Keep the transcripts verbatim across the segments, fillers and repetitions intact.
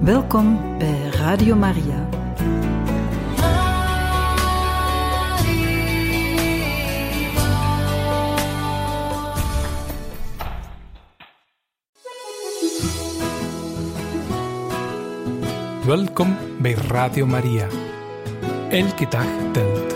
Welkom bij Radio Maria. Welkom bij Radio Maria. Elke dag telt.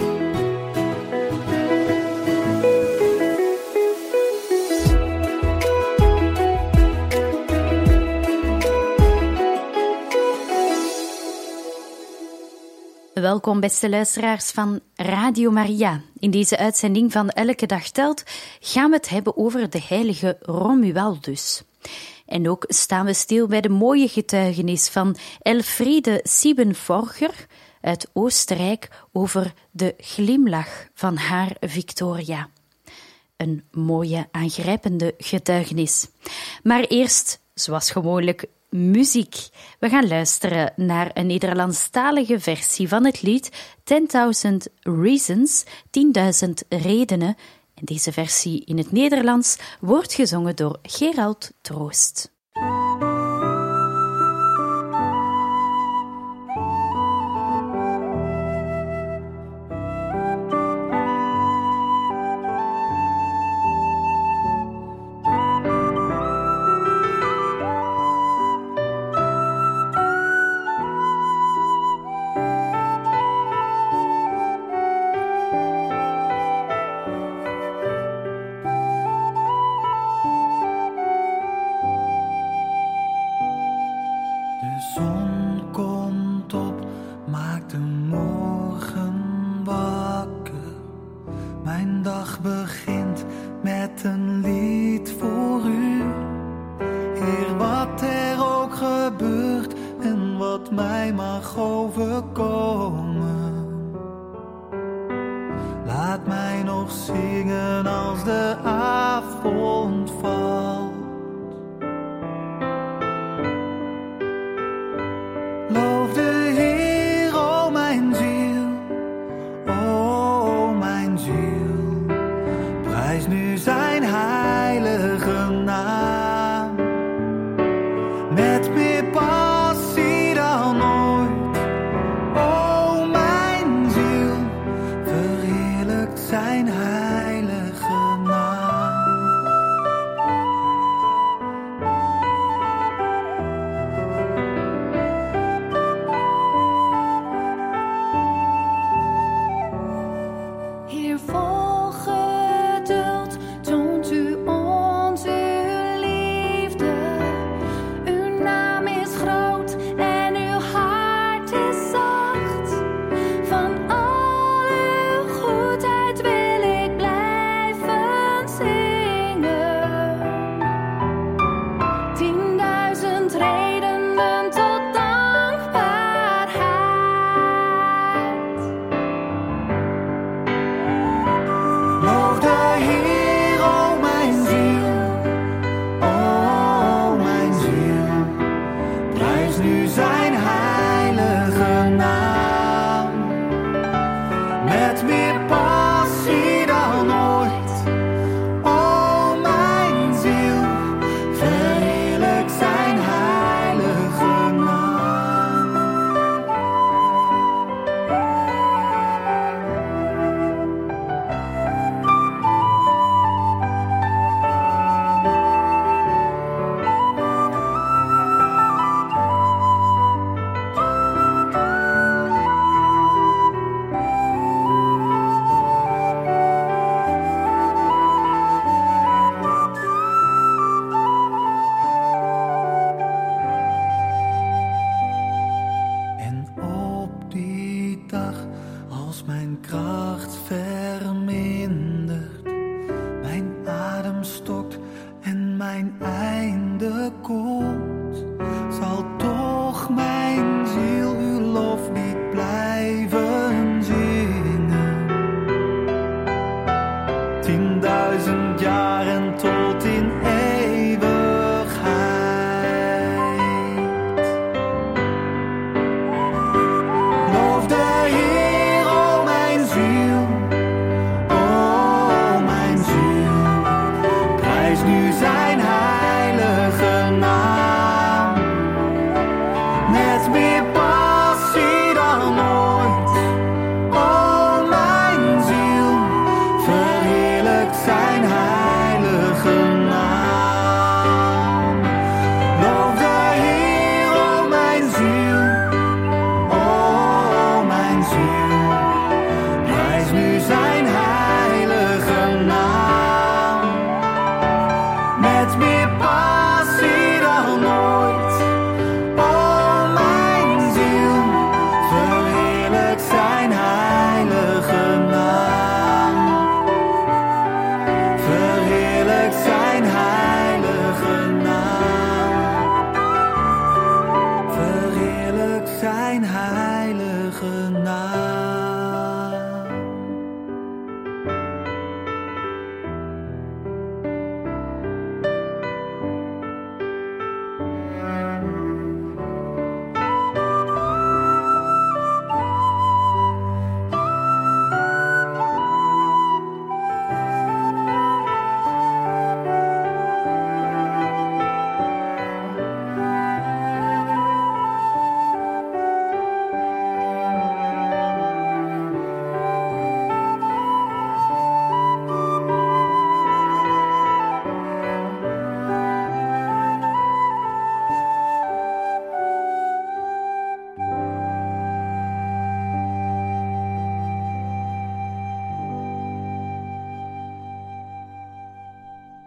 Welkom beste luisteraars van Radio Maria. In deze uitzending van Elke dag telt gaan we het hebben over de heilige Romualdus. En ook staan we stil bij de mooie getuigenis van Elfriede Siebenforger uit Oostenrijk over de glimlach van haar Victoria. Een mooie, aangrijpende getuigenis. Maar eerst, zoals gewoonlijk, muziek. We gaan luisteren naar een Nederlandstalige versie van het lied ten thousand Reasons, tienduizend redenen. En deze versie in het Nederlands wordt gezongen door Gerald Troost. Nu zijn heilige naam.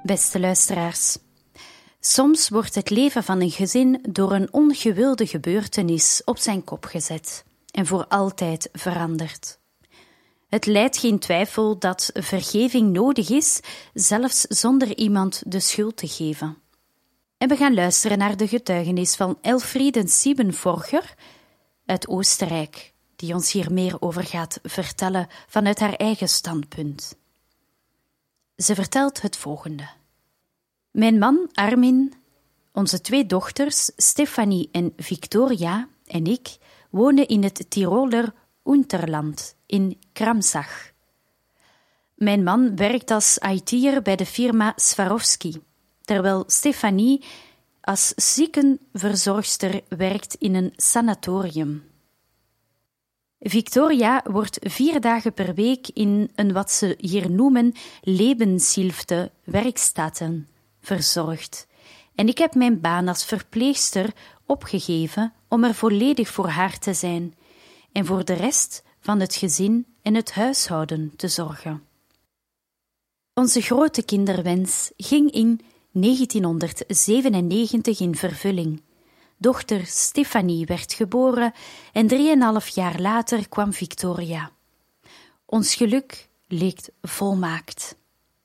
Beste luisteraars, soms wordt het leven van een gezin door een ongewilde gebeurtenis op zijn kop gezet en voor altijd veranderd. Het lijdt geen twijfel dat vergeving nodig is, zelfs zonder iemand de schuld te geven. En we gaan luisteren naar de getuigenis van Elfriede Siebenforger uit Oostenrijk, die ons hier meer over gaat vertellen vanuit haar eigen standpunt. Ze vertelt het volgende. Mijn man Armin, onze twee dochters Stefanie en Victoria en ik wonen in het Tiroler Unterland in Kramsach. Mijn man werkt als I T'er bij de firma Swarovski, terwijl Stefanie als ziekenverzorgster werkt in een sanatorium. Victoria wordt vier dagen per week in een wat ze hier noemen Lebenshilfe werkstatten verzorgd. En ik heb mijn baan als verpleegster opgegeven om er volledig voor haar te zijn en voor de rest van het gezin en het huishouden te zorgen. Onze grote kinderwens ging in negentienhonderdzevenennegentig in vervulling. Dochter Stefanie werd geboren en drieënhalf jaar later kwam Victoria. Ons geluk leek volmaakt.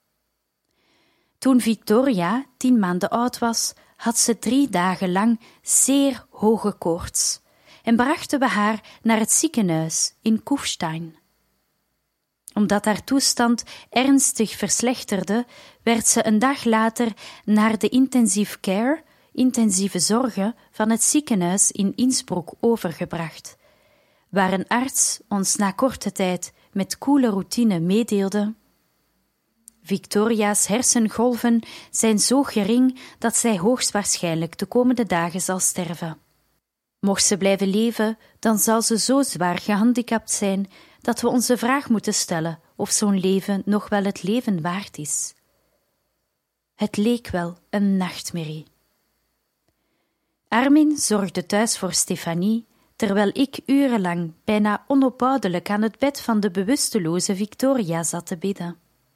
Toen Victoria tien maanden oud was, had ze drie dagen lang zeer hoge koorts en brachten we haar naar het ziekenhuis in Kufstein. Omdat haar toestand ernstig verslechterde, werd ze een dag later naar de intensive care, intensieve zorgen van het ziekenhuis in Innsbruck overgebracht, waar een arts ons na korte tijd met koele routine meedeelde: Victoria's hersengolven zijn zo gering dat zij hoogstwaarschijnlijk de komende dagen zal sterven. Mocht ze blijven leven, dan zal ze zo zwaar gehandicapt zijn dat we ons de vraag moeten stellen of zo'n leven nog wel het leven waard is. Het leek wel een nachtmerrie. Armin zorgde thuis voor Stefanie, terwijl ik urenlang bijna onophoudelijk aan het bed van de bewusteloze Victoria zat te bidden.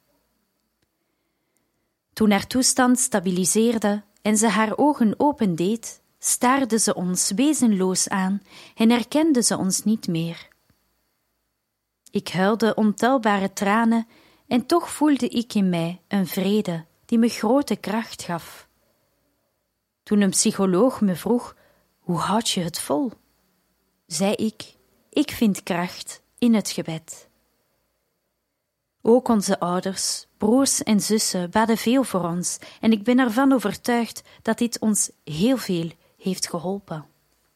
Toen haar toestand stabiliseerde en ze haar ogen opendeed, staarde ze ons wezenloos aan en herkende ze ons niet meer. Ik huilde ontelbare tranen en toch voelde ik in mij een vrede die me grote kracht gaf. Toen een psycholoog me vroeg: hoe houd je het vol? Zei ik: ik vind kracht in het gebed. Ook onze ouders, broers en zussen baden veel voor ons en ik ben ervan overtuigd dat dit ons heel veel heeft geholpen.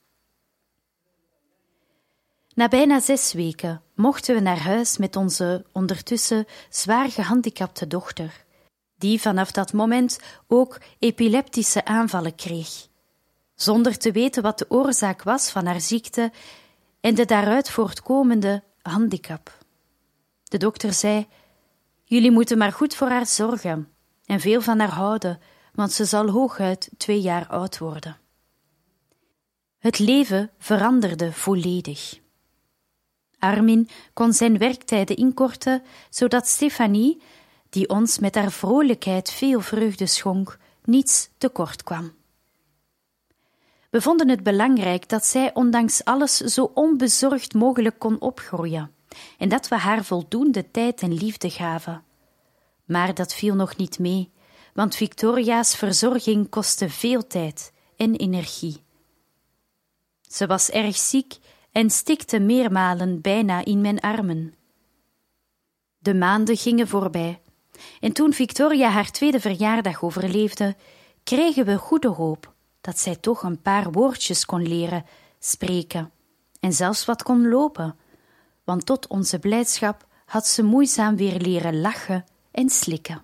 Na bijna zes weken mochten we naar huis met onze ondertussen zwaar gehandicapte dochter, die vanaf dat moment ook epileptische aanvallen kreeg, zonder te weten wat de oorzaak was van haar ziekte en de daaruit voortkomende handicap. De dokter zei: jullie moeten maar goed voor haar zorgen en veel van haar houden, want ze zal hooguit twee jaar oud worden. Het leven veranderde volledig. Armin kon zijn werktijden inkorten, zodat Stefanie, die ons met haar vrolijkheid veel vreugde schonk, niets tekort kwam. We vonden het belangrijk dat zij ondanks alles zo onbezorgd mogelijk kon opgroeien en dat we haar voldoende tijd en liefde gaven. Maar dat viel nog niet mee, want Victoria's verzorging kostte veel tijd en energie. Ze was erg ziek en stikte meermalen bijna in mijn armen. De maanden gingen voorbij en toen Victoria haar tweede verjaardag overleefde, kregen we goede hoop dat zij toch een paar woordjes kon leren spreken en zelfs wat kon lopen, want tot onze blijdschap had ze moeizaam weer leren lachen en slikken.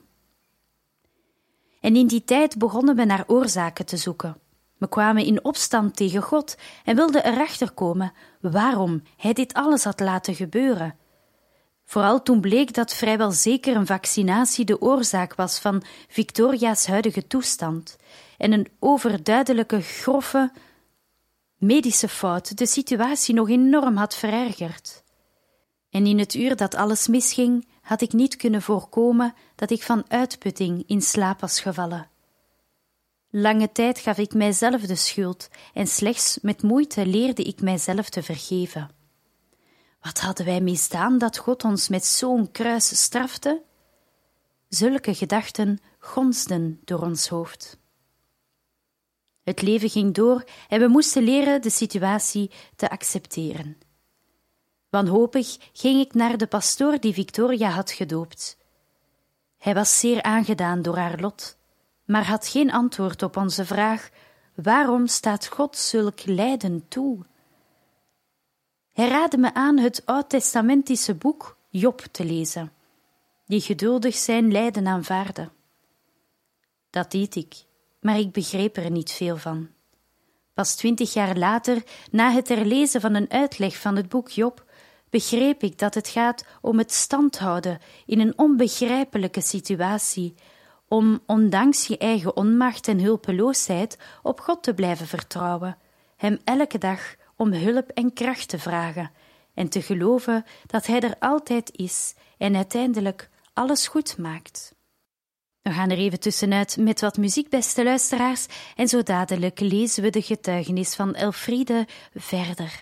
En in die tijd begonnen we naar oorzaken te zoeken. We kwamen in opstand tegen God en wilden erachter komen waarom Hij dit alles had laten gebeuren. Vooral toen bleek dat vrijwel zeker een vaccinatie de oorzaak was van Victoria's huidige toestand en een overduidelijke, grove medische fout de situatie nog enorm had verergerd. En in het uur dat alles misging, had ik niet kunnen voorkomen dat ik van uitputting in slaap was gevallen. Lange tijd gaf ik mijzelf de schuld en slechts met moeite leerde ik mijzelf te vergeven. Wat hadden wij misdaan dat God ons met zo'n kruis strafte? Zulke gedachten gonsden door ons hoofd. Het leven ging door en we moesten leren de situatie te accepteren. Wanhopig ging ik naar de pastoor die Victoria had gedoopt. Hij was zeer aangedaan door haar lot, maar had geen antwoord op onze vraag: waarom staat God zulk lijden toe? Hij raadde me aan het oud-testamentische boek Job te lezen, die geduldig zijn lijden aanvaardde. Dat deed ik, maar ik begreep er niet veel van. Pas twintig jaar later, na het herlezen van een uitleg van het boek Job, begreep ik dat het gaat om het standhouden in een onbegrijpelijke situatie, om ondanks je eigen onmacht en hulpeloosheid op God te blijven vertrouwen, hem elke dag om hulp en kracht te vragen en te geloven dat hij er altijd is en uiteindelijk alles goed maakt. We gaan er even tussenuit met wat muziek, beste luisteraars, en zo dadelijk lezen we de getuigenis van Elfriede verder.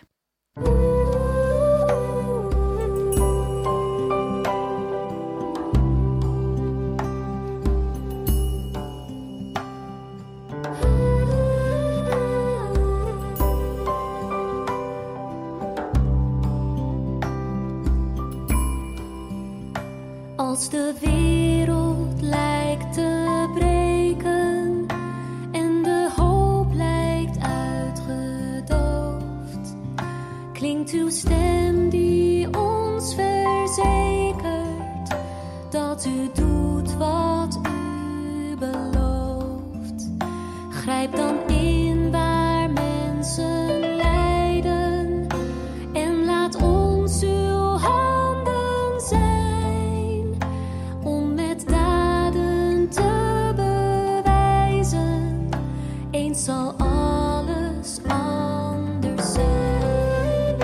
Als de wereld lijkt te breken en de hoop lijkt uitgedoofd, klinkt uw stem die ons verzekert dat u doet wat u belooft. Grijp dan in waar mensen lijden en laat ons uw handen zijn. Zal alles anders zijn.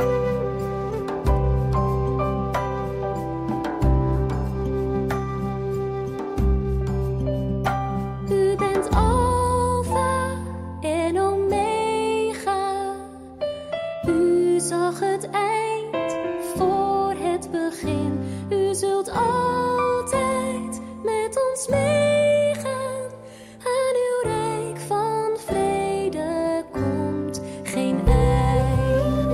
U bent Alpha en Omega. U zag het eind voor het begin. U zult altijd met ons meegaan. Aan uw rijk van vrede komt geen eind.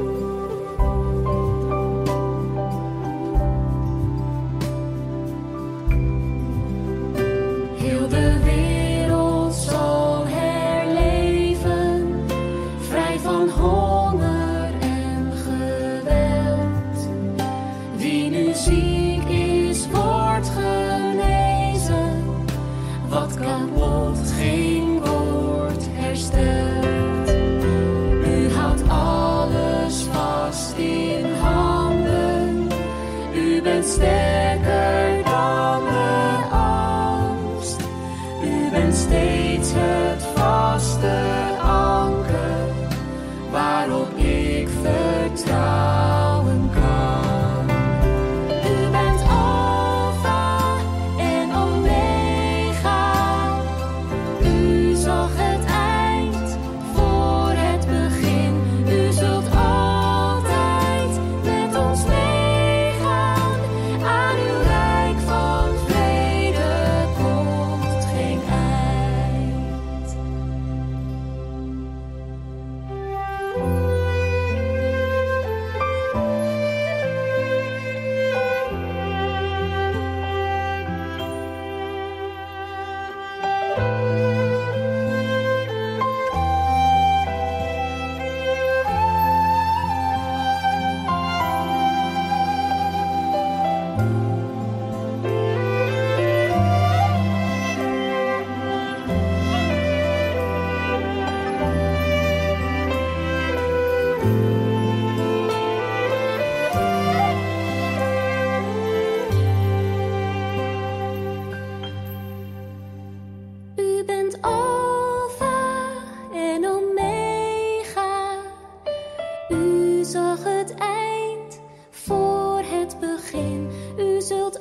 Heel de wereld zal herleven, vrij van honger en geweld. Wie nu ziek is, wordt genezen. Wat kapot ging, wordt hersteld. U houdt alles vast in handen. U bent sterker dan de angst. U bent steeds het vaste anker waarop ik vertrouwen kan. U bent Alpha en Omega. U zag het eind voor het begin. U zult altijd met ons meegaan. Aan uw rijk van vrede komt geen eind. U bent Alpha en Omega. U zag het eind voor het begin. U zult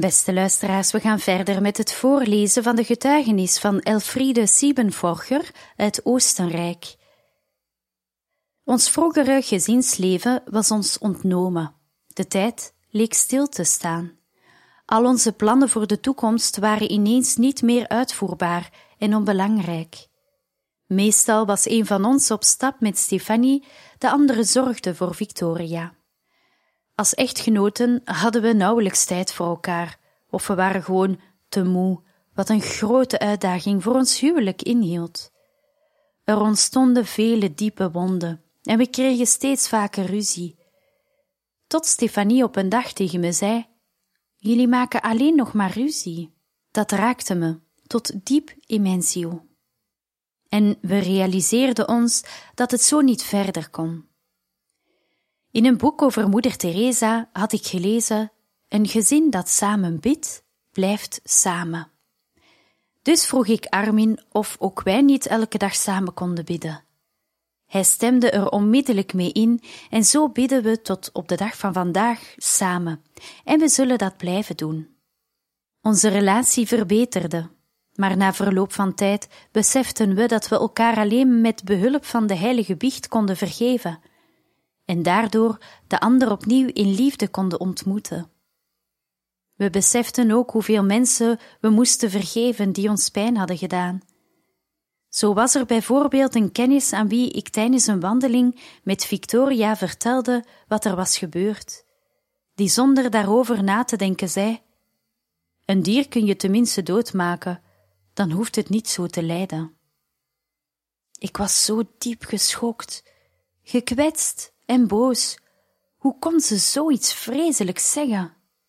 Beste luisteraars, we gaan verder met het voorlezen van de getuigenis van Elfriede Siebenforcher uit Oostenrijk. Ons vroegere gezinsleven was ons ontnomen. De tijd leek stil te staan. Al onze plannen voor de toekomst waren ineens niet meer uitvoerbaar en onbelangrijk. Meestal was een van ons op stap met Stefanie, de andere zorgde voor Victoria. Als echtgenoten hadden we nauwelijks tijd voor elkaar, of we waren gewoon te moe, wat een grote uitdaging voor ons huwelijk inhield. Er ontstonden vele diepe wonden en we kregen steeds vaker ruzie. Tot Stefanie op een dag tegen me zei: jullie maken alleen nog maar ruzie. Dat raakte me tot diep in mijn ziel. En we realiseerden ons dat het zo niet verder kon. In een boek over moeder Teresa had ik gelezen: een gezin dat samen bidt, blijft samen. Dus vroeg ik Armin of ook wij niet elke dag samen konden bidden. Hij stemde er onmiddellijk mee in en zo bidden we tot op de dag van vandaag samen en we zullen dat blijven doen. Onze relatie verbeterde, maar na verloop van tijd beseften we dat we elkaar alleen met behulp van de heilige biecht konden vergeven en daardoor de ander opnieuw in liefde konden ontmoeten. We beseften ook hoeveel mensen we moesten vergeven die ons pijn hadden gedaan. Zo was er bijvoorbeeld een kennis aan wie ik tijdens een wandeling met Victoria vertelde wat er was gebeurd, die zonder daarover na te denken zei: een dier kun je tenminste doodmaken, dan hoeft het niet zo te lijden. Ik was zo diep geschokt, gekwetst en boos. Hoe kon ze zoiets vreselijks zeggen?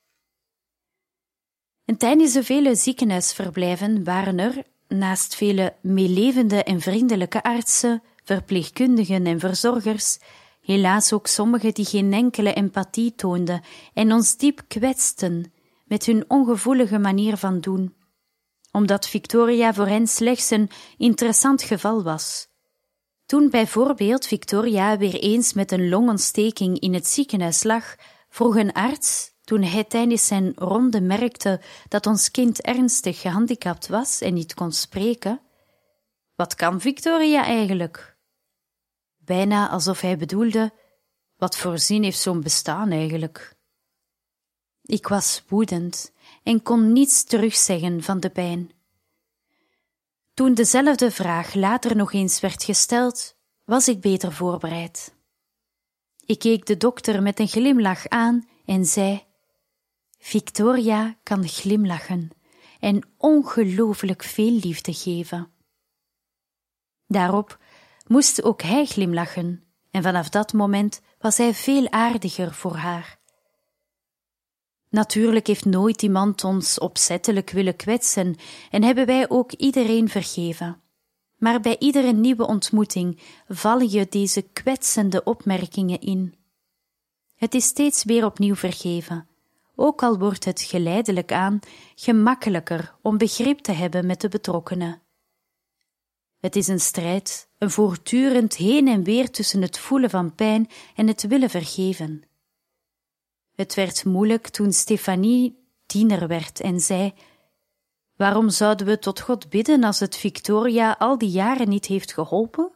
En tijdens de vele ziekenhuisverblijven waren er, naast vele meelevende en vriendelijke artsen, verpleegkundigen en verzorgers, helaas ook sommigen die geen enkele empathie toonden en ons diep kwetsten met hun ongevoelige manier van doen, omdat Victoria voor hen slechts een interessant geval was. Toen bijvoorbeeld Victoria weer eens met een longontsteking in het ziekenhuis lag, vroeg een arts, toen hij tijdens zijn ronde merkte dat ons kind ernstig gehandicapt was en niet kon spreken: wat kan Victoria eigenlijk? Bijna alsof hij bedoelde: wat voor zin heeft zo'n bestaan eigenlijk? Ik was woedend en kon niets terugzeggen van de pijn. Toen dezelfde vraag later nog eens werd gesteld, was ik beter voorbereid. Ik keek de dokter met een glimlach aan en zei: Victoria kan glimlachen en ongelooflijk veel liefde geven. Daarop moest ook hij glimlachen en vanaf dat moment was hij veel aardiger voor haar. Natuurlijk heeft nooit iemand ons opzettelijk willen kwetsen en hebben wij ook iedereen vergeven. Maar bij iedere nieuwe ontmoeting vallen je deze kwetsende opmerkingen in. Het is steeds weer opnieuw vergeven, ook al wordt het geleidelijk aan gemakkelijker om begrip te hebben met de betrokkenen. Het is een strijd, een voortdurend heen en weer tussen het voelen van pijn en het willen vergeven. Het werd moeilijk toen Stefanie tiener werd en zei: waarom zouden we tot God bidden als het Victoria al die jaren niet heeft geholpen?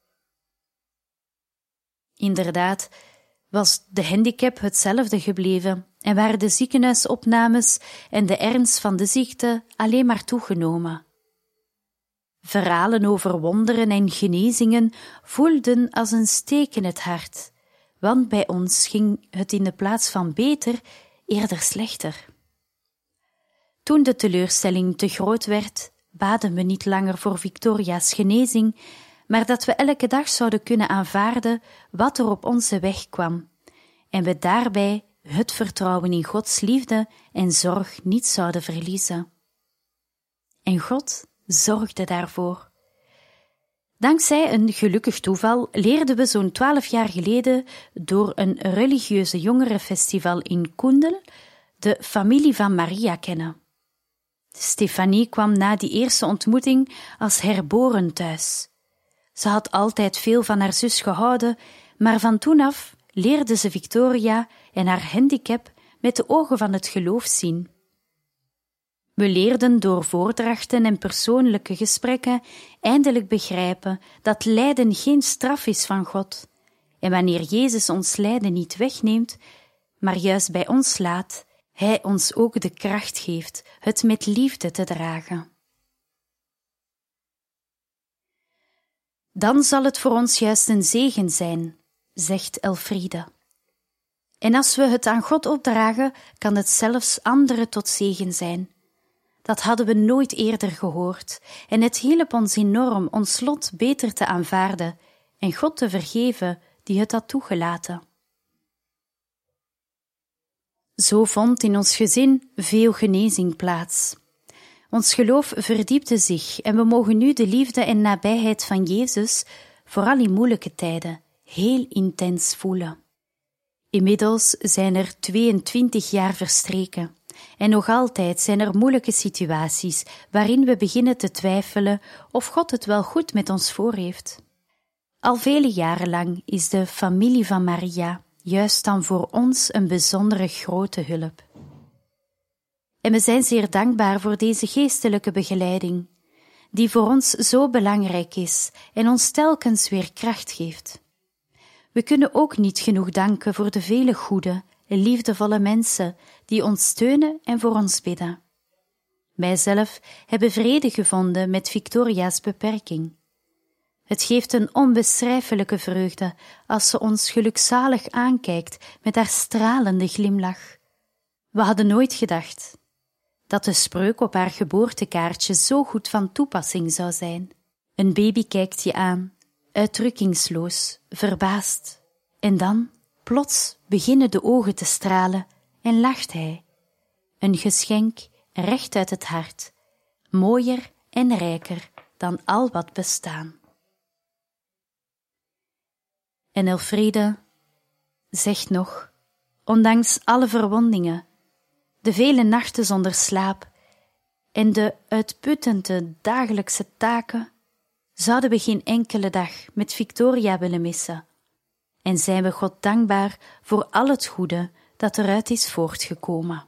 Inderdaad was de handicap hetzelfde gebleven en waren de ziekenhuisopnames en de ernst van de ziekte alleen maar toegenomen. Verhalen over wonderen en genezingen voelden als een steek in het hart, want bij ons ging het in de plaats van beter eerder slechter. Toen de teleurstelling te groot werd, baden we niet langer voor Victoria's genezing, maar dat we elke dag zouden kunnen aanvaarden wat er op onze weg kwam, en we daarbij het vertrouwen in Gods liefde en zorg niet zouden verliezen. En God zorgde daarvoor. Dankzij een gelukkig toeval leerden we zo'n twaalf jaar geleden door een religieuze jongerenfestival in Koendel de familie van Maria kennen. Stefanie kwam na die eerste ontmoeting als herboren thuis. Ze had altijd veel van haar zus gehouden, maar van toen af leerde ze Victoria en haar handicap met de ogen van het geloof zien. We leerden door voordrachten en persoonlijke gesprekken eindelijk begrijpen dat lijden geen straf is van God. En wanneer Jezus ons lijden niet wegneemt, maar juist bij ons laat, Hij ons ook de kracht geeft het met liefde te dragen. Dan zal het voor ons juist een zegen zijn, zegt Elfriede. En als we het aan God opdragen, kan het zelfs anderen tot zegen zijn. Dat hadden we nooit eerder gehoord, en het hielp ons enorm ons lot beter te aanvaarden en God te vergeven die het had toegelaten. Zo vond in ons gezin veel genezing plaats. Ons geloof verdiepte zich en we mogen nu de liefde en nabijheid van Jezus, vooral in moeilijke tijden, heel intens voelen. Inmiddels zijn er tweeëntwintig jaar verstreken en nog altijd zijn er moeilijke situaties waarin we beginnen te twijfelen of God het wel goed met ons voor heeft. Al vele jaren lang is de familie van Maria juist dan voor ons een bijzondere grote hulp. En we zijn zeer dankbaar voor deze geestelijke begeleiding, die voor ons zo belangrijk is en ons telkens weer kracht geeft. We kunnen ook niet genoeg danken voor de vele goede, liefdevolle mensen die ons steunen en voor ons bidden. Wij zelf hebben vrede gevonden met Victoria's beperking. Het geeft een onbeschrijfelijke vreugde als ze ons gelukzalig aankijkt met haar stralende glimlach. We hadden nooit gedacht dat de spreuk op haar geboortekaartje zo goed van toepassing zou zijn. Een baby kijkt je aan, uitdrukkingsloos, verbaasd, en dan, plots, beginnen de ogen te stralen en lacht hij. Een geschenk recht uit het hart, mooier en rijker dan al wat bestaan. En Elfriede zegt nog, ondanks alle verwondingen, de vele nachten zonder slaap en de uitputtende dagelijkse taken, zouden we geen enkele dag met Victoria willen missen. En zijn we God dankbaar voor al het goede dat eruit is voortgekomen.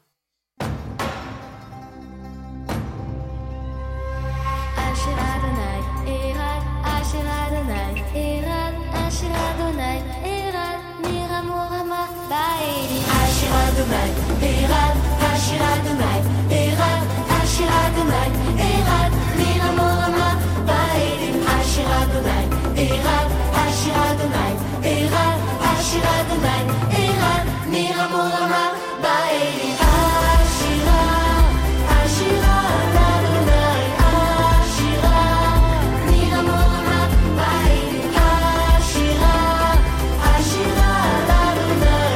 Adonai, Erad, Asher Adonai, Erad, Asher Adonai, Erad, Miramorama, Baedim, Asher Adonai, Erad, Asher Adonai, Erad, Asher Adonai, Erad, Miramorama, Baedim, Ashira, Ashira, Adonai, Ashira, Miramorama, Baedim, Ashira, Ashira, Adonai,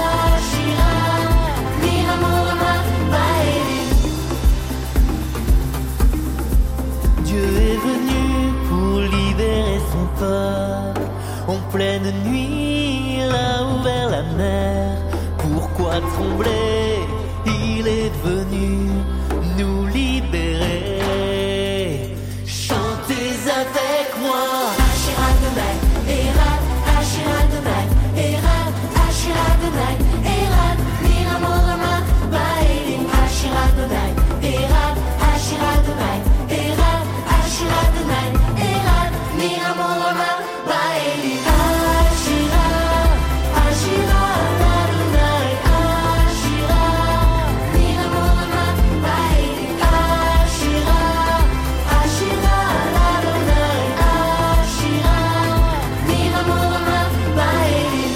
Dieu est venu pour libérer son peuple. En pleine nuit, il a ouvert la mer. Pourquoi trembler? Il est venu nous libérer. Chantez avec moi. Asher Adonai, Erad, Asher Adonai, Erad, Asher Adonai, Erad, Miramorama, Baedim, Asher Adonai, Erad, Asher Adonai, Erad, Asher Adonai, Erad, Miramorama, Baedim, Ashira, Ashira, Adonai, Ashira, Miramorama, Baedim, Ashira, Ashira, Adonai, Ashira, Miramorama, Baedim.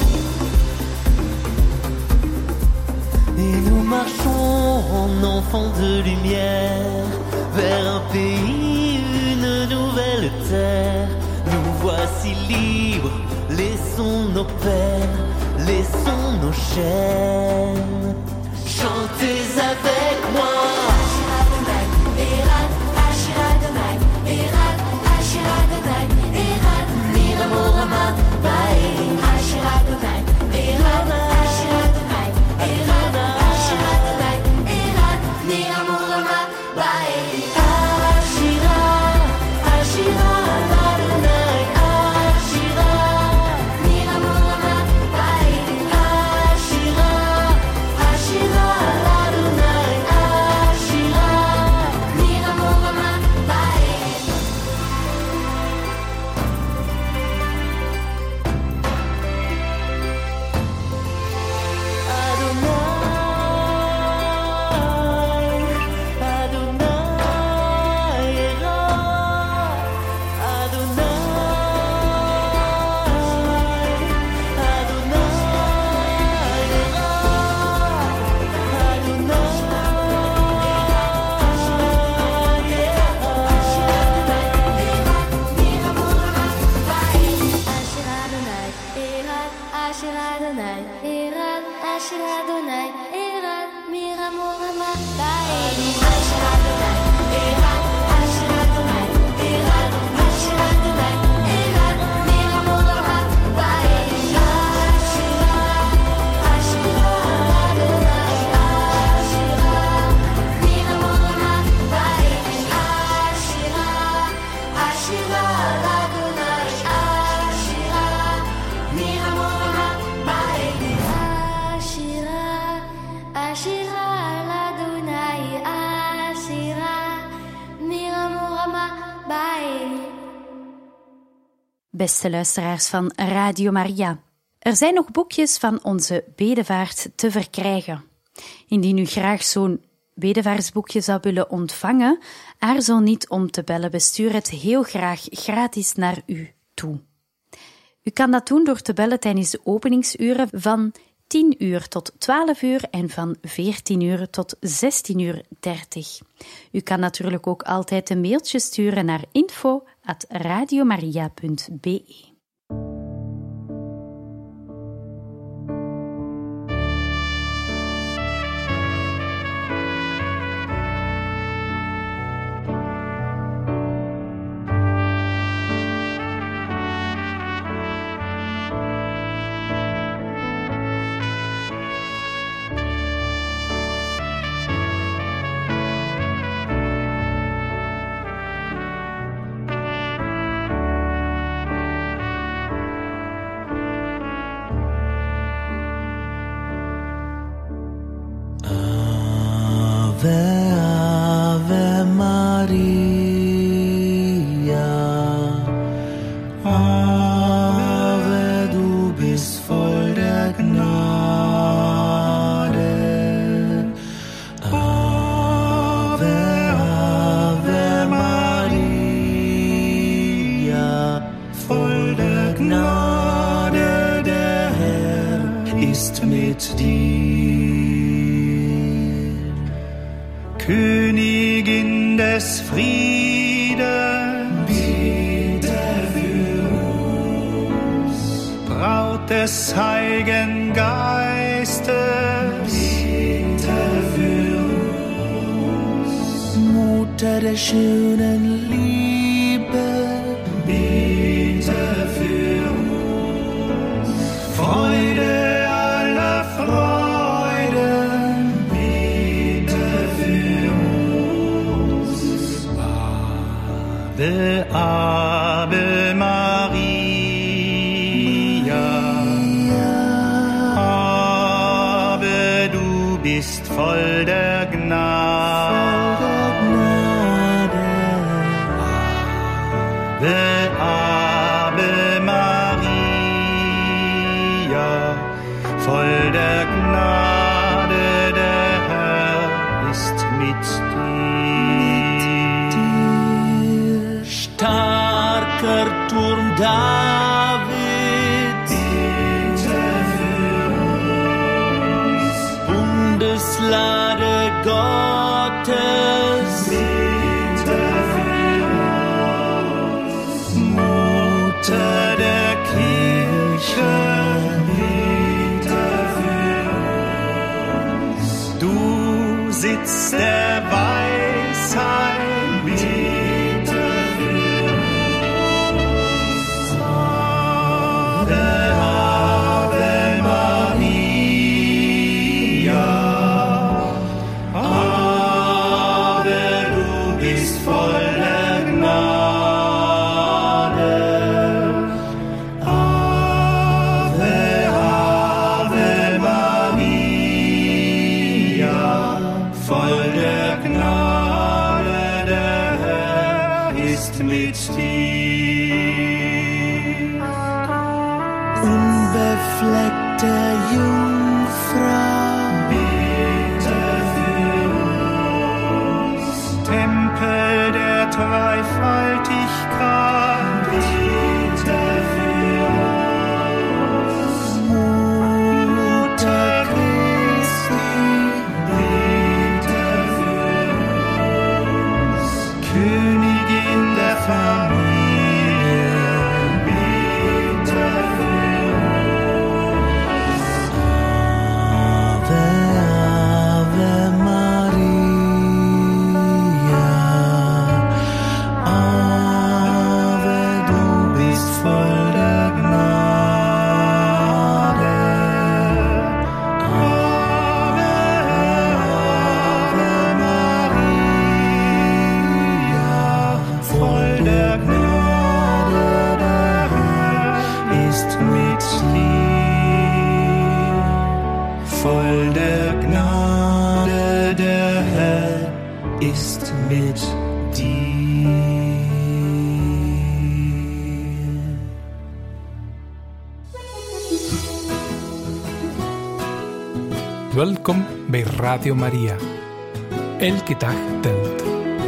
Et nous marchons en enfants de lumière vers un pays, une nouvelle terre. Nous voici libres, laissons nos peines, laissons nos chaînes. Chantez avec moi. Asher Adonai, Erad, Asher Adonai, Erad, Asher Adonai, Erad, Miramorama, Baedim, Asher Adonai, Erad, Asher Adonai, Erad, Asher Adonai, Erad, Miramorama, Baedim, Ashira, Ashira, Adonai, Ashira, Miramorama, Baedim, Ashira, beste luisteraars van Radio Maria. Er zijn nog boekjes van onze bedevaart te verkrijgen. Indien u graag zo'n bedevaarsboekje zou willen ontvangen, aarzel niet om te bellen. We sturen het heel graag gratis naar u toe. U kan dat doen door te bellen tijdens de openingsuren van tien uur tot twaalf uur en van veertien uur tot zestien uur dertig. U kan natuurlijk ook altijd een mailtje sturen naar info at radiomaria punt be. Königin des Friedens, bitte für uns. Braut des Heiligen Geistes, bitte für uns. Mutter der schönen Liebe, bitte für uns. Freude aller Freude, Ave, Ave Maria, Ave, du bist voll der Gnade, Ave, Ave Maria, voll der Gnade, der Herr ist mit dir. Starker Turm David, bitte für uns. Bundeslade Gottes, bitte für uns. Mutter der Kirche, bitte für uns. Du sitzt der Weisheit, bitte für uns. Ave, Ave Maria, Ave, du bist voll der Gnade. Ave, Ave Maria, voll der Gnade, der Herr ist mit dir. Unbefleckte Jungfrau, bitte für uns. Tempel der Dreifaltigkeit, bitte für uns. Mutter Christi, bitte für uns. Königin der Familie, bitte für uns. Ave, Ave Maria, Ave, du bist voll der Gnade. Ave, Ave Maria, voll der Gnade, der Herr ist mit dir. Voll der Gnade, der Herr ist mit dir. Welkom bij Radio Maria. Elke dag telt.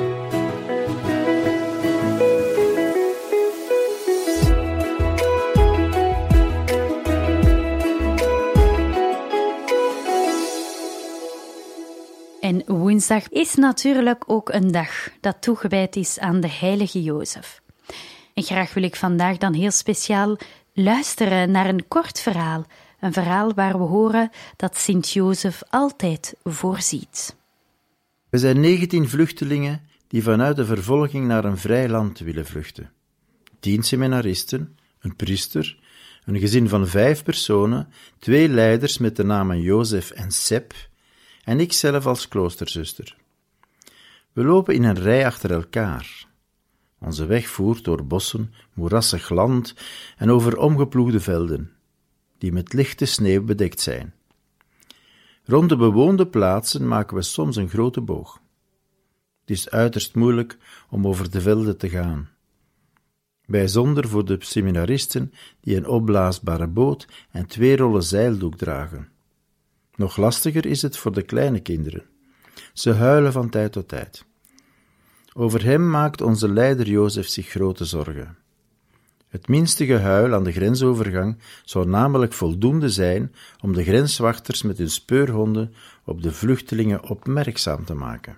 En woensdag is natuurlijk ook een dag dat toegewijd is aan de heilige Jozef. En graag wil ik vandaag dan heel speciaal luisteren naar een kort verhaal. Een verhaal waar we horen dat Sint Jozef altijd voorziet. We zijn negentien vluchtelingen die vanuit de vervolging naar een vrij land willen vluchten. Tien seminaristen, een priester, een gezin van vijf personen, twee leiders met de namen Jozef en Sep en ikzelf als kloosterzuster. We lopen in een rij achter elkaar. Onze weg voert door bossen, moerassig land en over omgeploegde velden, die met lichte sneeuw bedekt zijn. Rond de bewoonde plaatsen maken we soms een grote boog. Het is uiterst moeilijk om over de velden te gaan. Bijzonder voor de seminaristen die een opblaasbare boot en twee rollen zeildoek dragen. Nog lastiger is het voor de kleine kinderen. Ze huilen van tijd tot tijd. Over hem maakt onze leider Jozef zich grote zorgen. Het minste gehuil aan de grensovergang zou namelijk voldoende zijn om de grenswachters met hun speurhonden op de vluchtelingen opmerkzaam te maken.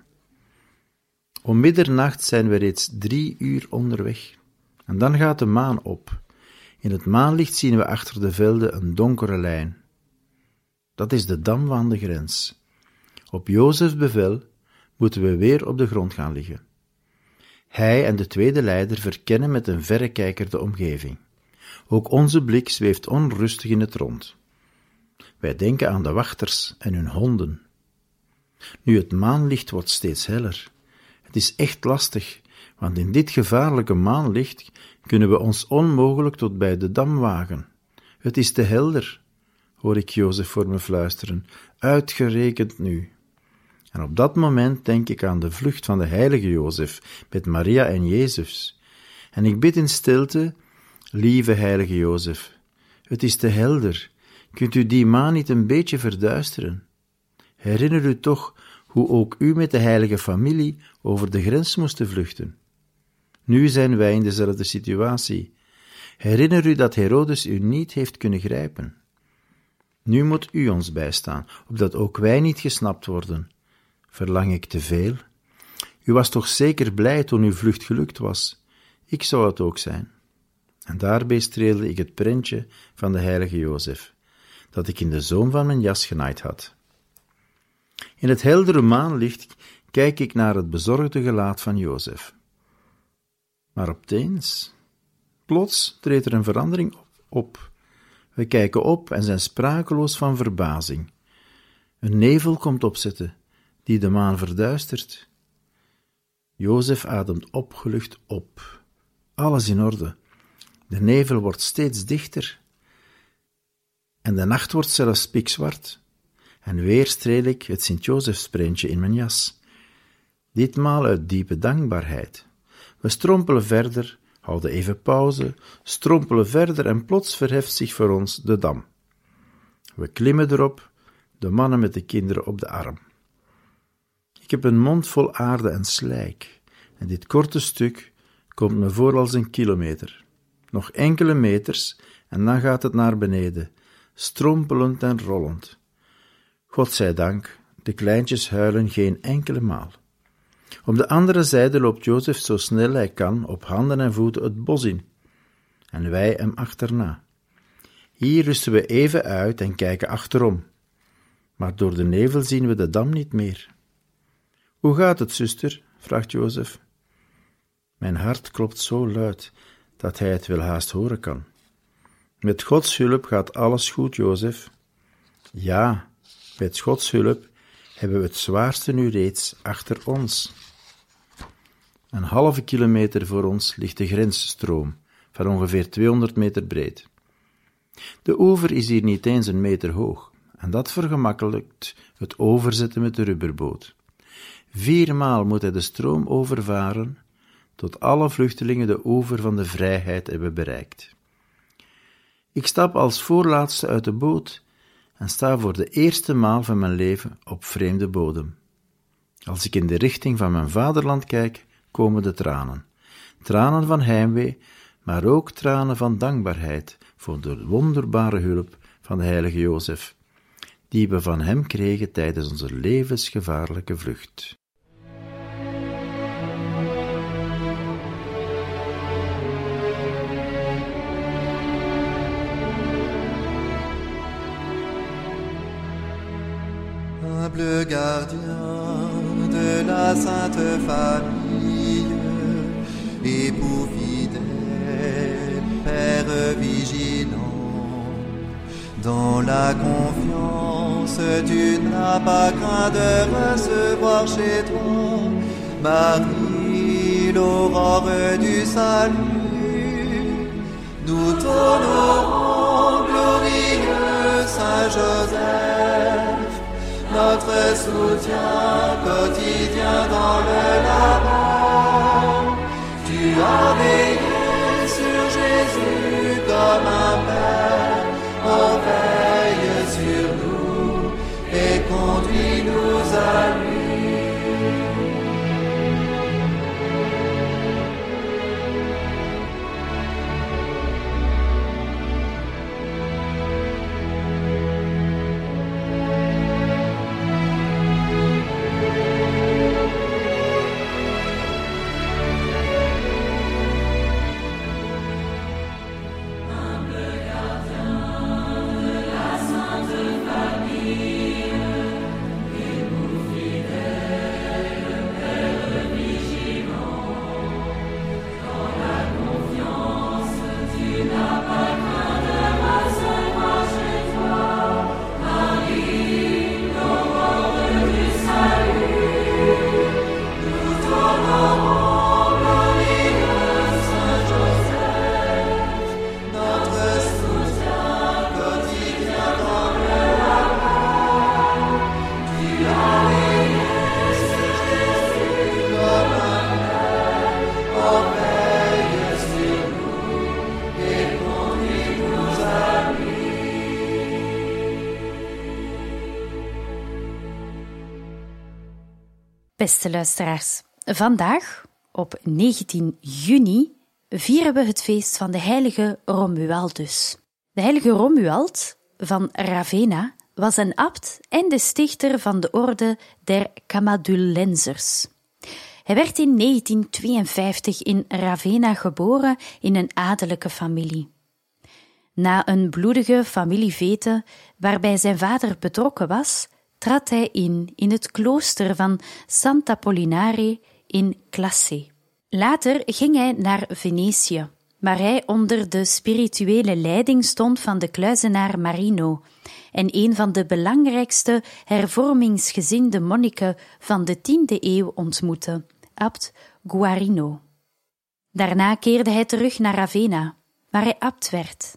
Om middernacht zijn we reeds drie uur onderweg. En dan gaat de maan op. In het maanlicht zien we achter de velden een donkere lijn. Dat is de dam aan de grens. Op Jozefs bevel moeten we weer op de grond gaan liggen. Hij en de tweede leider verkennen met een verrekijker de omgeving. Ook onze blik zweeft onrustig in het rond. Wij denken aan de wachters en hun honden. Nu het maanlicht wordt steeds heller. Het is echt lastig, want in dit gevaarlijke maanlicht kunnen we ons onmogelijk tot bij de dam wagen. Het is te helder, hoor ik Jozef voor me fluisteren, uitgerekend nu. En op dat moment denk ik aan de vlucht van de heilige Jozef met Maria en Jezus. En ik bid in stilte, lieve heilige Jozef, het is te helder, kunt u die maan niet een beetje verduisteren? Herinner u toch hoe ook u met de heilige familie over de grens moesten vluchten? Nu zijn wij in dezelfde situatie. Herinner u dat Herodes u niet heeft kunnen grijpen? Nu moet u ons bijstaan, opdat ook wij niet gesnapt worden. Verlang ik te veel? U was toch zeker blij toen uw vlucht gelukt was? Ik zou het ook zijn. En daarbij streelde ik het prentje van de heilige Jozef, dat ik in de zoom van mijn jas genaaid had. In het heldere maanlicht kijk ik naar het bezorgde gelaat van Jozef. Maar opeens, plots treedt er een verandering op. We kijken op en zijn sprakeloos van verbazing. Een nevel komt opzetten, die de maan verduistert. Jozef ademt opgelucht op. Alles in orde. De nevel wordt steeds dichter. En de nacht wordt zelfs pikzwart. En weer streel ik het Sint-Jozefsprentje in mijn jas. Ditmaal uit diepe dankbaarheid. We strompelen verder, houden even pauze, strompelen verder en plots verheft zich voor ons de dam. We klimmen erop, de mannen met de kinderen op de arm. Ik heb een mond vol aarde en slijk, en dit korte stuk komt me voor als een kilometer. Nog enkele meters, en dan gaat het naar beneden, strompelend en rollend. God zij dank, de kleintjes huilen geen enkele maal. Op de andere zijde loopt Jozef zo snel hij kan op handen en voeten het bos in, en wij hem achterna. Hier rusten we even uit en kijken achterom, maar door de nevel zien we de dam niet meer. Hoe gaat het, zuster? Vraagt Jozef. Mijn hart klopt zo luid dat hij het wel haast horen kan. Met Gods hulp gaat alles goed, Jozef. Ja, met Gods hulp hebben we het zwaarste nu reeds achter ons. Een halve kilometer voor ons ligt de grensstroom, van ongeveer tweehonderd meter breed. De oever is hier niet eens een meter hoog, en dat vergemakkelijkt het overzetten met de rubberboot. Viermaal moet hij de stroom overvaren, tot alle vluchtelingen de oever van de vrijheid hebben bereikt. Ik stap als voorlaatste uit de boot en sta voor de eerste maal van mijn leven op vreemde bodem. Als ik in de richting van mijn vaderland kijk, komen de tranen. Tranen van heimwee, maar ook tranen van dankbaarheid voor de wonderbare hulp van de heilige Jozef, die we van hem kregen tijdens onze levensgevaarlijke vlucht. Humble gardien de la Sainte Famille, époux fidèle, Père vigilant, dans la confiance tu n'as pas craint de recevoir chez toi Marie, l'aurore du salut. Nous t'honorons, glorieux Saint Joseph, notre soutien quotidien dans le labeur. Tu as veillé sur Jésus comme un père, oh veille sur nous et conduis-nous à lui. Beste luisteraars, vandaag, op negentien juni, vieren we het feest van de heilige Romualdus. De heilige Romuald van Ravenna was een abt en de stichter van de orde der Camaldulenzers. Hij werd in negentien tweeënvijftig in Ravenna geboren in een adellijke familie. Na een bloedige familievete waarbij zijn vader betrokken was, trad hij in in het klooster van Sant'Apollinare in Classe. Later ging hij naar Venetië, waar hij onder de spirituele leiding stond van de kluizenaar Marino en een van de belangrijkste hervormingsgezinde monniken van de tiende eeuw ontmoette, abt Guarino. Daarna keerde hij terug naar Ravenna, waar hij abt werd.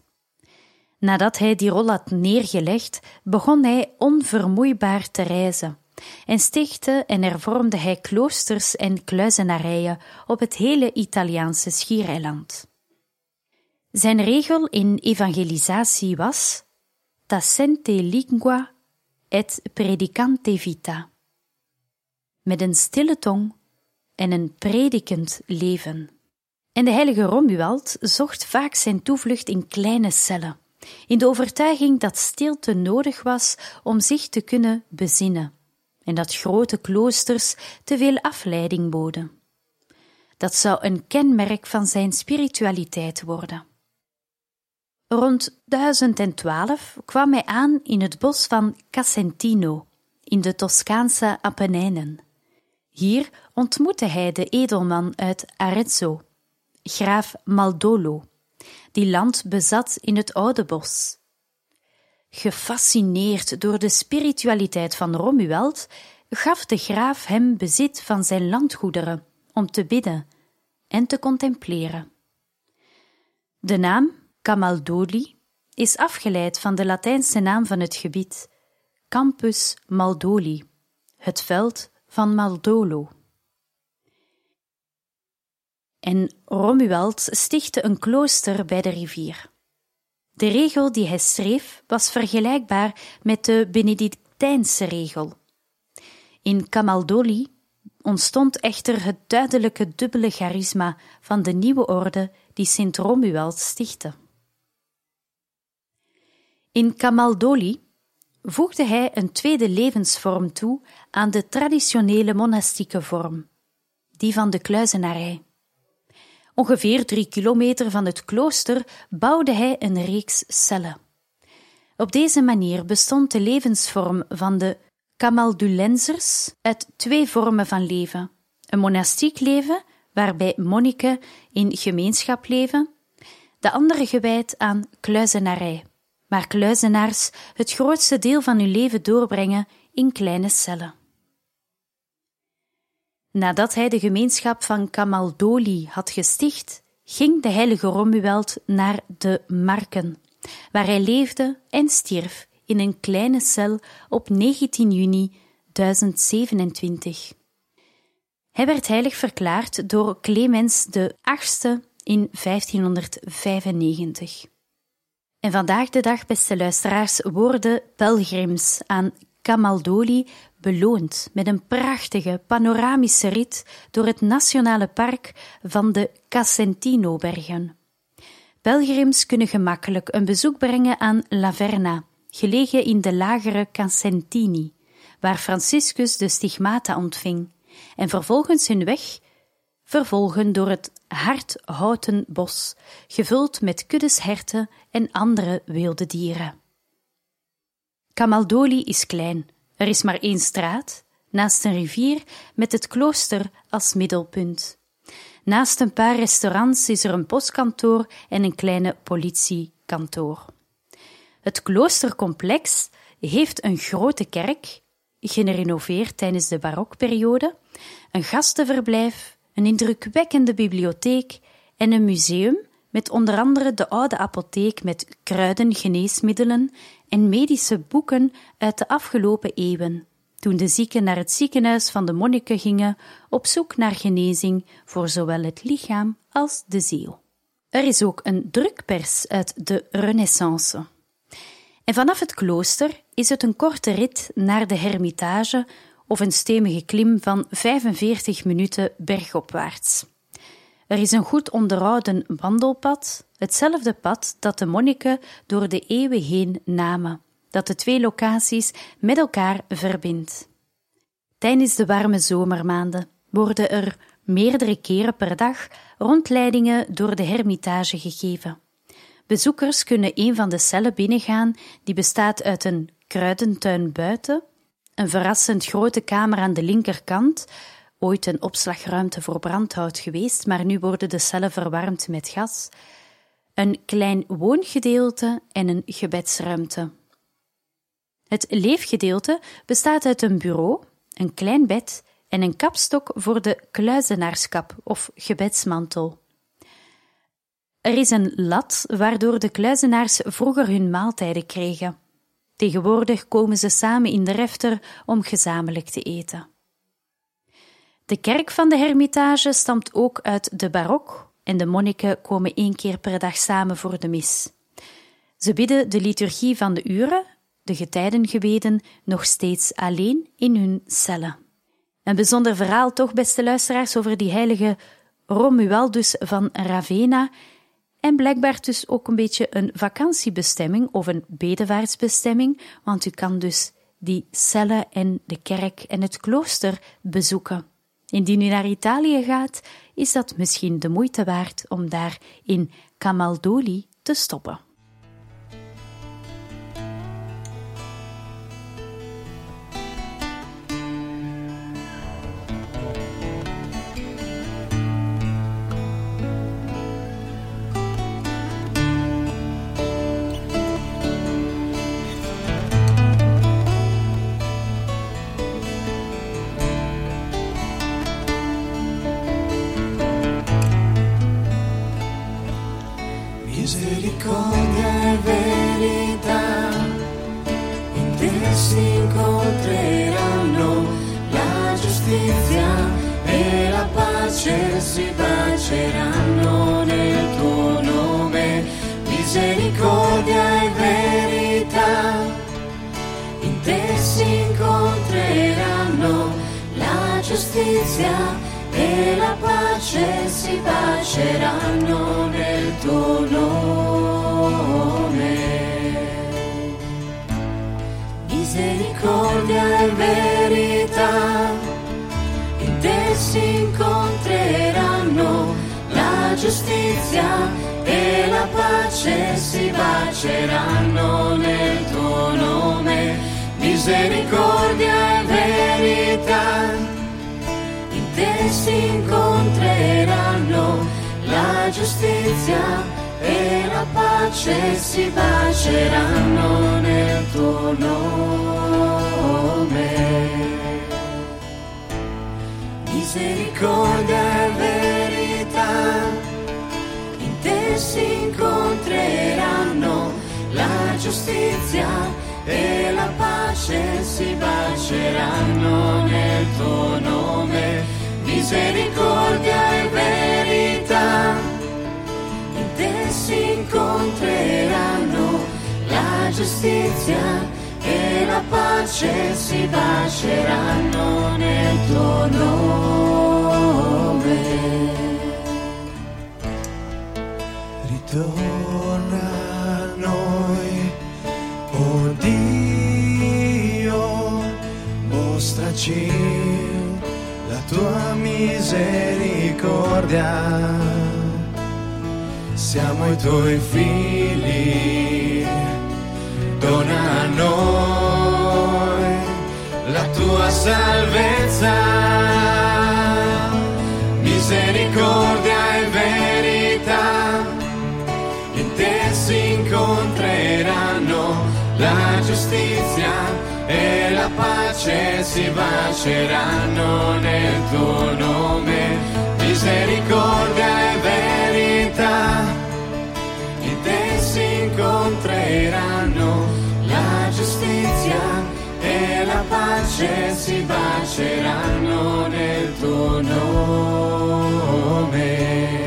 Nadat hij die rol had neergelegd, begon hij onvermoeibaar te reizen en stichtte en hervormde hij kloosters en kluizenarijen op het hele Italiaanse schiereiland. Zijn regel in evangelisatie was tacente lingua et predicante vita, met een stille tong en een predikend leven. En de heilige Romuald zocht vaak zijn toevlucht in kleine cellen, in de overtuiging dat stilte nodig was om zich te kunnen bezinnen en dat grote kloosters te veel afleiding boden. Dat zou een kenmerk van zijn spiritualiteit worden. Rond duizend twaalf kwam hij aan in het bos van Casentino, in de Toscaanse Apennijnen. Hier ontmoette hij de edelman uit Arezzo, graaf Maldolo, die land bezat in het oude bos. Gefascineerd door de spiritualiteit van Romuald, gaf de graaf hem bezit van zijn landgoederen om te bidden en te contempleren. De naam Camaldoli is afgeleid van de Latijnse naam van het gebied, Campus Maldoli, het veld van Maldolo. En Romuald stichtte een klooster bij de rivier. De regel die hij schreef was vergelijkbaar met de Benedictijnse regel. In Camaldoli ontstond echter het duidelijke dubbele charisma van de nieuwe orde die Sint Romuald stichtte. In Camaldoli voegde hij een tweede levensvorm toe aan de traditionele monastieke vorm, die van de kluizenarij. Ongeveer drie kilometer van het klooster bouwde hij een reeks cellen. Op deze manier bestond de levensvorm van de Camaldulensers uit twee vormen van leven: een monastiek leven, waarbij monniken in gemeenschap leven, de andere gewijd aan kluizenarij, waar kluizenaars het grootste deel van hun leven doorbrengen in kleine cellen. Nadat hij de gemeenschap van Camaldoli had gesticht, ging de heilige Romuald naar de Marken, waar hij leefde en stierf in een kleine cel op negentien juni duizend zevenentwintig. Hij werd heilig verklaard door Clemens de achtste in vijftienhonderdvijfennegentig. En vandaag de dag, beste luisteraars, worden pelgrims aan Camaldoli beloond met een prachtige panoramische rit door het nationale park van de Casentino-bergen. Pelgrims kunnen gemakkelijk een bezoek brengen aan La Verna, gelegen in de lagere Casentini, waar Franciscus de stigmata ontving, en vervolgens hun weg vervolgen door het hardhouten bos, gevuld met kuddes herten en andere wilde dieren. Camaldoli is klein. Er is maar één straat, naast een rivier, met het klooster als middelpunt. Naast een paar restaurants is er een postkantoor en een kleine politiekantoor. Het kloostercomplex heeft een grote kerk, gerenoveerd tijdens de barokperiode, een gastenverblijf, een indrukwekkende bibliotheek en een museum met onder andere de oude apotheek met kruiden, geneesmiddelen en medische boeken uit de afgelopen eeuwen, toen de zieken naar het ziekenhuis van de monniken gingen op zoek naar genezing voor zowel het lichaam als de ziel. Er is ook een drukpers uit de Renaissance. En vanaf het klooster is het een korte rit naar de Hermitage of een stevige klim van vijfenveertig minuten bergopwaarts. Er is een goed onderhouden wandelpad, hetzelfde pad dat de monniken door de eeuwen heen namen, dat de twee locaties met elkaar verbindt. Tijdens de warme zomermaanden worden er meerdere keren per dag rondleidingen door de Hermitage gegeven. Bezoekers kunnen een van de cellen binnengaan die bestaat uit een kruidentuin buiten, een verrassend grote kamer aan de linkerkant, ooit een opslagruimte voor brandhout geweest, maar nu worden de cellen verwarmd met gas, een klein woongedeelte en een gebedsruimte. Het leefgedeelte bestaat uit een bureau, een klein bed en een kapstok voor de kluizenaarskap of gebedsmantel. Er is een lat waardoor de kluizenaars vroeger hun maaltijden kregen. Tegenwoordig komen ze samen in de refter om gezamenlijk te eten. De kerk van de Hermitage stamt ook uit de barok en de monniken komen één keer per dag samen voor de mis. Ze bidden de liturgie van de uren, de getijdengebeden, nog steeds alleen in hun cellen. Een bijzonder verhaal toch, beste luisteraars, over die heilige Romualdus van Ravenna en blijkbaar dus ook een beetje een vakantiebestemming of een bedevaartsbestemming, want u kan dus die cellen en de kerk en het klooster bezoeken. Indien u naar Italië gaat, is dat misschien de moeite waard om daar in Camaldoli te stoppen. Misericordia e verità in te si incontreranno, la giustizia e la pace si baceranno nel tuo nome. misericordia e verità, in te si incontreranno la giustizia e la pace, si baceranno nel tuo nome. Misericordia e verità, in te si incontreranno la giustizia e la pace, si baceranno nel tuo nome. Misericordia e verità, in te si incontreranno la giustizia e la pace, si baceranno nel tuo nome. Misericordia e verità, in te si incontreranno la giustizia e la pace, si baceranno nel tuo nome. Misericordia e verità, in te si incontreranno la giustizia e la pace, si baceranno nel tuo nome. Ritorna a noi, oh Dio, mostraci la tua misericordia. Siamo i tuoi figli, dona a noi la tua salvezza. Misericordia e verità, in te si incontreranno la giustizia e la pace, si baceranno nel tuo nome. Misericordia e verità, in te si incontreranno la giustizia e la pace, si baceranno nel tuo nome.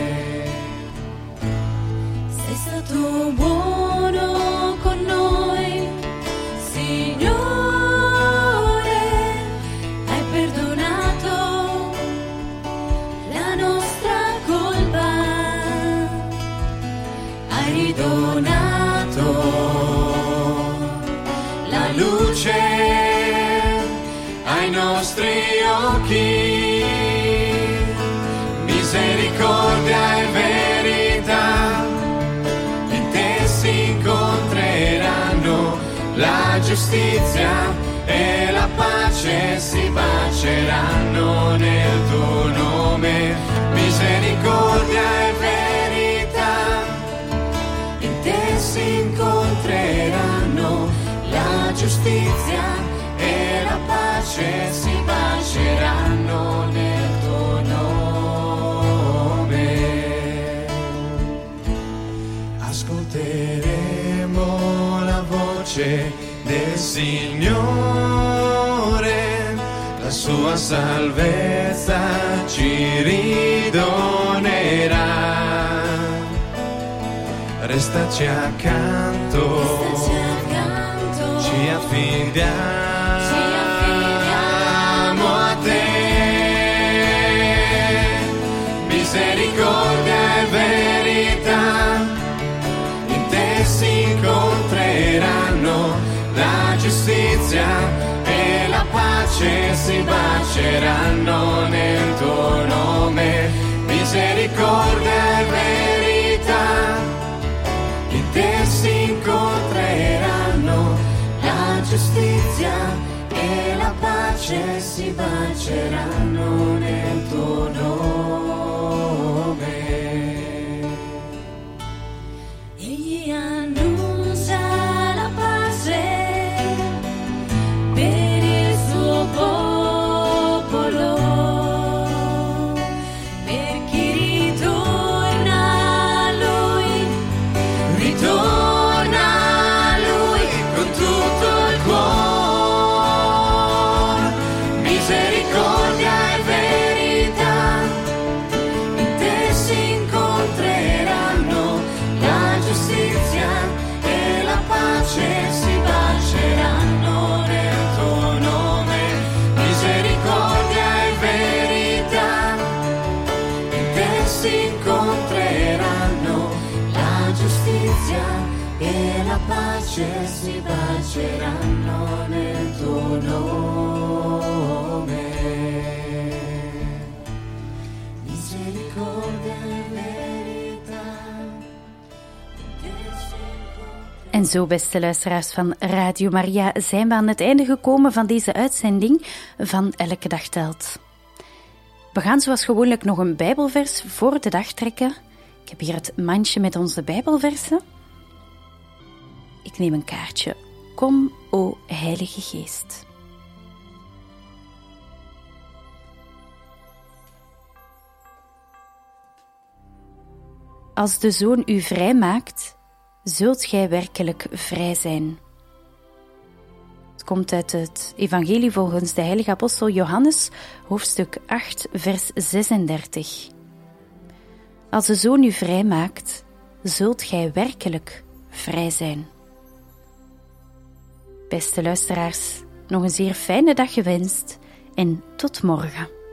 Sei stato buono con noi, Signore, hai perdonato la nostra colpa, hai ridonato la luce ai nostri occhi. Misericordia e verità, in te si incontreranno la giustizia e la pace, si baceranno nel tuo nome. Misericordia e verità, in te si incontreranno la giustizia e la pace, si baceranno nel tuo nome. Ascolteremo la voce del Signore, la sua salvezza ci ridonerà. Restaci accanto, Restaci accanto, ci affidiamo, ci affidiamo a te. Misericordia e verità, in te si incontreranno la giustizia e la pace, si baceranno nel tuo nome. Misericordia e verità, in te si incontreranno la giustizia e la pace, si baceranno nel tuo nome. Egli annuncia la pace per il suo popolo, per chi ritorna a lui, ritorna a lui con tutto il cuore. Misericordia e verità, in te si incontreranno la giustizia giustizia e la pace si baceranno nel tuo nome. Misericordia e verità. En zo, beste luisteraars van Radio Maria, zijn we aan het einde gekomen van deze uitzending van Elke Dag Telt. We gaan zoals gewoonlijk nog een Bijbelvers voor de dag trekken. Ik heb hier het mandje met onze Bijbelversen. Ik neem een kaartje. Kom, o Heilige Geest. Als de Zoon u vrij maakt, zult gij werkelijk vrij zijn. Het komt uit het Evangelie volgens de heilige apostel Johannes, hoofdstuk acht, vers zesendertig. Als de Zoon u vrij maakt, zult gij werkelijk vrij zijn. Beste luisteraars, nog een zeer fijne dag gewenst en tot morgen.